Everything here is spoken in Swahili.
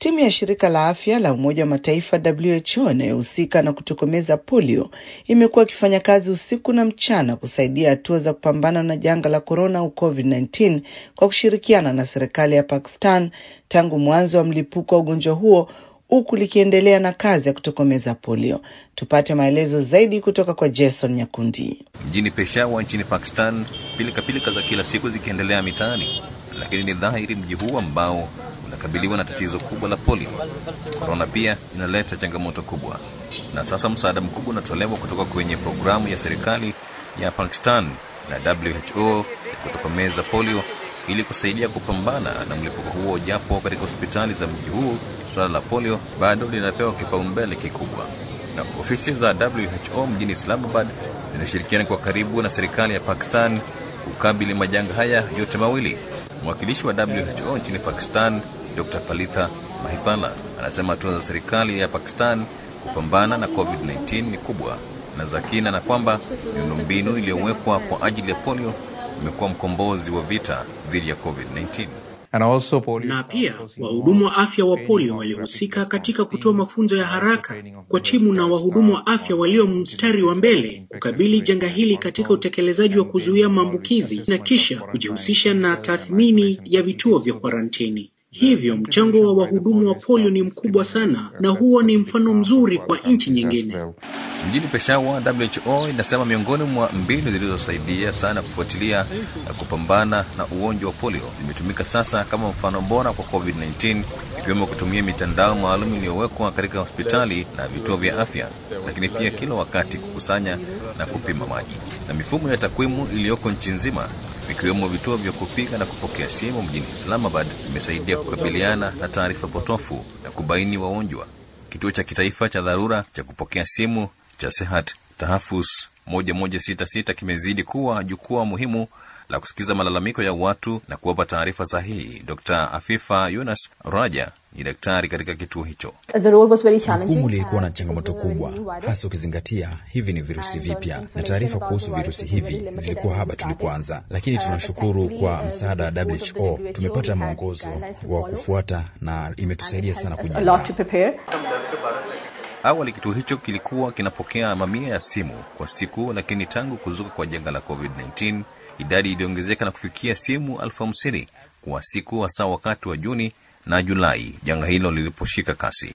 Timu ya shirika la afya la Umoja wa Mataifa WHO inayohusika na kutokomeza polio imekuwa ikifanya kazi usiku na mchana kusaidia hatua za kupambana na janga la corona au COVID-19 kwa kushirikiana na serikali ya Pakistan tangu mwanzo wa mlipuko wa ugonjwa huo, huku likiendelea na kazi ya kutokomeza polio. Tupate maelezo zaidi kutoka kwa Jason Nyakundi. Mjini Peshawar nchini Pakistan, pilika za kila siku zikiendelea mitaani, lakini ni dhahiri mji huu ambao unakabiliwa na tatizo kubwa la polio. Corona pia inaleta changamoto kubwa. Na sasa msaada mkubwa unatolewa kutoka kwenye programu ya serikali ya Pakistan na WHO kutokomeza polio ili kusaidia kupambana na mlipuko huo, japo katika hospitali za mji huu swala la polio bado linapewa kipaumbele kikubwa. Na ofisi za WHO mjini Islamabad zinashirikiana kwa karibu na serikali ya Pakistan kukabili majanga haya yote mawili. Mwakilishi wa WHO nchini Pakistan, Dr. Palitha Mahipala, anasema hatua za serikali ya Pakistan kupambana na COVID-19 ni kubwa na za kina, na kwamba miundombinu iliyowekwa kwa ajili ya polio imekuwa mkombozi wa vita dhidi ya COVID-19. Na pia wahudumu wa afya wa polio walihusika katika kutoa mafunzo ya haraka kwa timu na wahudumu wa afya walio mstari wa mbele kukabili janga hili katika utekelezaji wa kuzuia maambukizi na kisha kujihusisha na tathmini ya vituo vya karantini. Hivyo mchango wa wahudumu wa polio ni mkubwa sana, na huo ni mfano mzuri kwa nchi nyingine. Mjini Peshawar, WHO inasema miongoni mwa mbinu zilizosaidia sana kufuatilia na kupambana na ugonjwa wa polio zimetumika sasa kama mfano bora kwa COVID-19, ikiwemo kutumia mitandao maalum iliyowekwa katika hospitali na vituo vya afya, lakini pia kila wakati kukusanya na kupima maji. Na mifumo ya takwimu iliyoko nchi nzima, ikiwemo vituo vya kupiga na kupokea simu mjini Islamabad, imesaidia kukabiliana na taarifa potofu na kubaini wagonjwa. Kituo cha kitaifa cha dharura cha kupokea simu cha Sehat Tahafus 1166 kimezidi kuwa jukwaa muhimu la kusikiza malalamiko ya watu na kuwapa taarifa sahihi. Dr. Afifa Yunus Raja ni daktari katika kituo hicho. Jukumu lilikuwa na changamoto kubwa, hasa ukizingatia hivi ni virusi vipya na taarifa kuhusu virusi hivi zilikuwa haba tulipoanza, lakini tunashukuru kwa msaada wa WHO tumepata mwongozo wa kufuata na imetusaidia sana kujiandaa. Awali kituo hicho kilikuwa kinapokea mamia ya simu kwa siku, lakini tangu kuzuka kwa janga la COVID-19 idadi iliongezeka na kufikia simu 50,000 kwa siku, hasa wakati wa Juni na Julai janga hilo liliposhika kasi.